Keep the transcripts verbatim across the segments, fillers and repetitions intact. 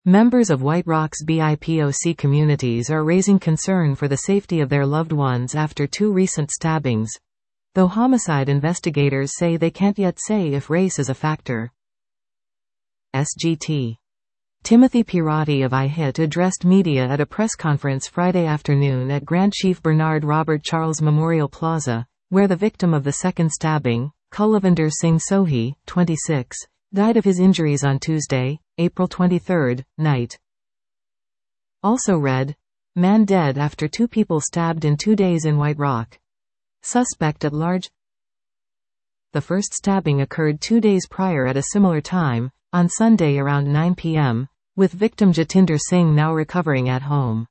Members of White Rock's B I P O C communities are raising concern for the safety of their loved ones after two recent stabbings, though homicide investigators say they can't yet say if race is a factor. S G T. Timothy Pirati of I H I T addressed media at a press conference Friday afternoon at Grand Chief Bernard Robert Charles Memorial Plaza, where the victim of the second stabbing, Kulvinder Singh Sohi, twenty-six, died of his injuries on Tuesday, April twenty-third, night. Also read, man dead after two people stabbed in two days in White Rock. Suspect at large. The first stabbing occurred two days prior at a similar time, on Sunday around nine p m, with victim Jatinder Singh now recovering at home.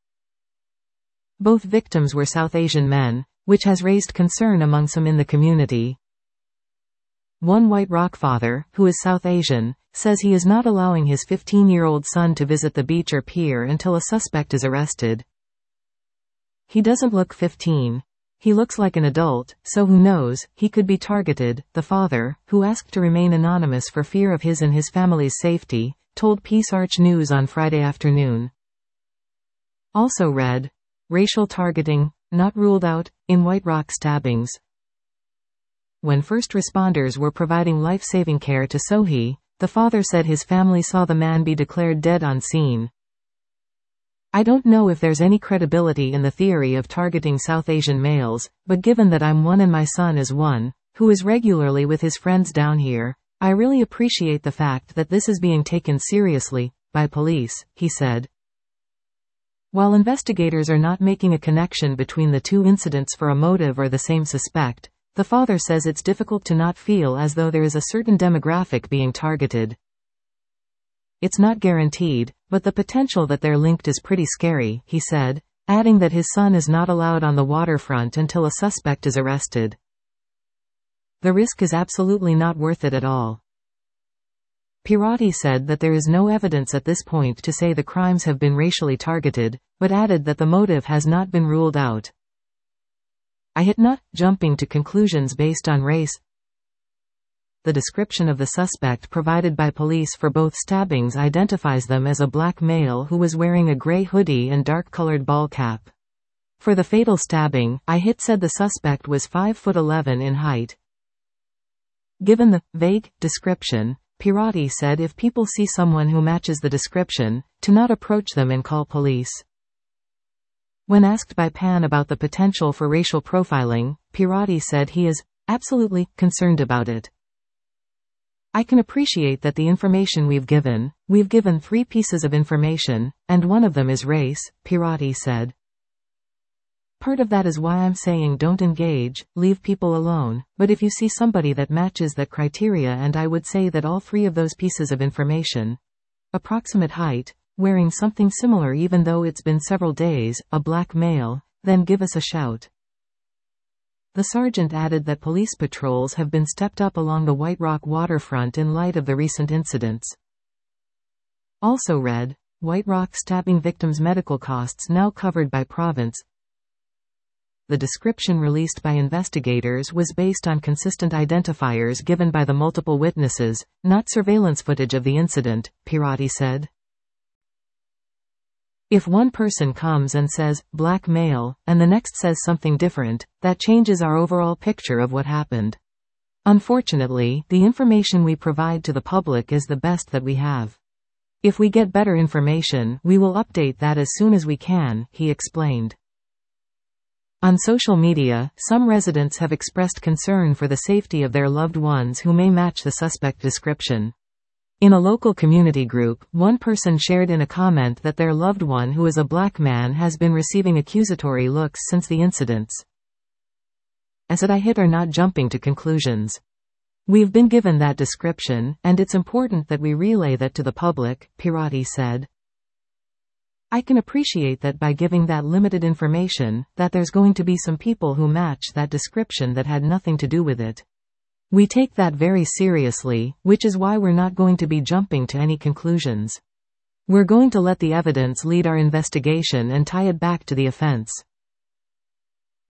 Both victims were South Asian men, which has raised concern among some in the community. One White Rock father, who is South Asian, says he is not allowing his fifteen-year-old son to visit the beach or pier until a suspect is arrested. He doesn't look fifteen. He looks like an adult, so who knows, he could be targeted, the father, who asked to remain anonymous for fear of his and his family's safety, told Peace Arch News on Friday afternoon. Also read, racial targeting, not ruled out, in White Rock stabbings. When first responders were providing life-saving care to Sohi, the father said his family saw the man be declared dead on scene. I don't know if there's any credibility in the theory of targeting South Asian males, but given that I'm one and my son is one, who is regularly with his friends down here, I really appreciate the fact that this is being taken seriously by police, he said. While investigators are not making a connection between the two incidents for a motive or the same suspect, the father says it's difficult to not feel as though there is a certain demographic being targeted. It's not guaranteed, but the potential that they're linked is pretty scary, he said, adding that his son is not allowed on the waterfront until a suspect is arrested. The risk is absolutely not worth it at all. Pirati said that there is no evidence at this point to say the crimes have been racially targeted, but added that the motive has not been ruled out. I hit not jumping to conclusions based on race. The description of the suspect provided by police for both stabbings identifies them as a black male who was wearing a gray hoodie and dark-colored ball cap. For the fatal stabbing, I H I T said the suspect was five foot eleven in height. Given the vague description, Pirati said if people see someone who matches the description, to not approach them and call police. When asked by Pan about the potential for racial profiling, Pirati said he is absolutely concerned about it. I can appreciate that the information we've given, we've given three pieces of information, and one of them is race, Pirati said. Part of that is why I'm saying don't engage, leave people alone, but if you see somebody that matches that criteria, and I would say that all three of those pieces of information, approximate height, wearing something similar even though it's been several days, a black male, then give us a shout. The sergeant added that police patrols have been stepped up along the White Rock waterfront in light of the recent incidents. Also read, White Rock stabbing victims' medical costs now covered by province. The description released by investigators was based on consistent identifiers given by the multiple witnesses, not surveillance footage of the incident, Pirati said. If one person comes and says, black male, and the next says something different, that changes our overall picture of what happened. Unfortunately, the information we provide to the public is the best that we have. If we get better information, we will update that as soon as we can, he explained. On social media, some residents have expressed concern for the safety of their loved ones who may match the suspect description. In a local community group, one person shared in a comment that their loved one who is a black man has been receiving accusatory looks since the incidents. As at I H I T are not jumping to conclusions. We've been given that description, and it's important that we relay that to the public, Pirati said. I can appreciate that by giving that limited information, that there's going to be some people who match that description that had nothing to do with it. We take that very seriously, which is why we're not going to be jumping to any conclusions. We're going to let the evidence lead our investigation and tie it back to the offense.